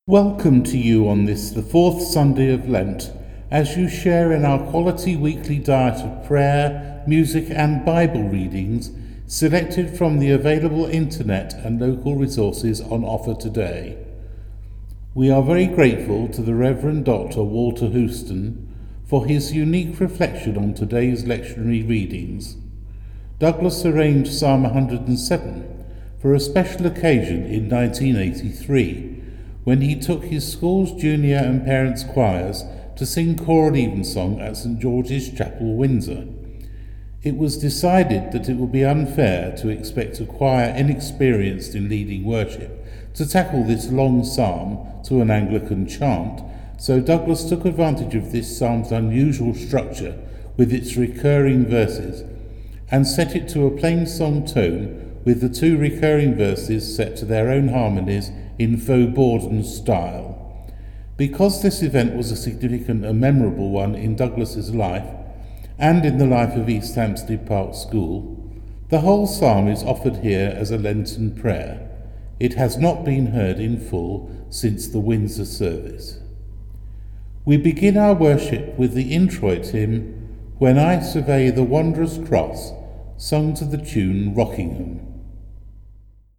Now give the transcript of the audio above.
Welcome to you on this, the fourth Sunday of Lent, as you share in our quality weekly diet of prayer, music and Bible readings selected from the available internet and local resources on offer today. We are very grateful to the Reverend Dr. Walter Houston for his unique reflection on today's lectionary readings. Douglas arranged Psalm 107 for a special occasion in 1983, when he took his school's junior and parents' choirs to sing choral evensong at St George's Chapel, Windsor. It was decided that it would be unfair to expect a choir inexperienced in leading worship to tackle this long psalm to an Anglican chant, so Douglas took advantage of this psalm's unusual structure with its recurring verses and set it to a plain song tone, with the two recurring verses set to their own harmonies in faux Borden style. Because this event was a significant and memorable one in Douglas's life and in the life of East Hampstead Park School, the whole psalm is offered here as a Lenten prayer. It has not been heard in full since the Windsor service. We begin our worship with the introit hymn, "When I Survey the Wondrous Cross," sung to the tune Rockingham.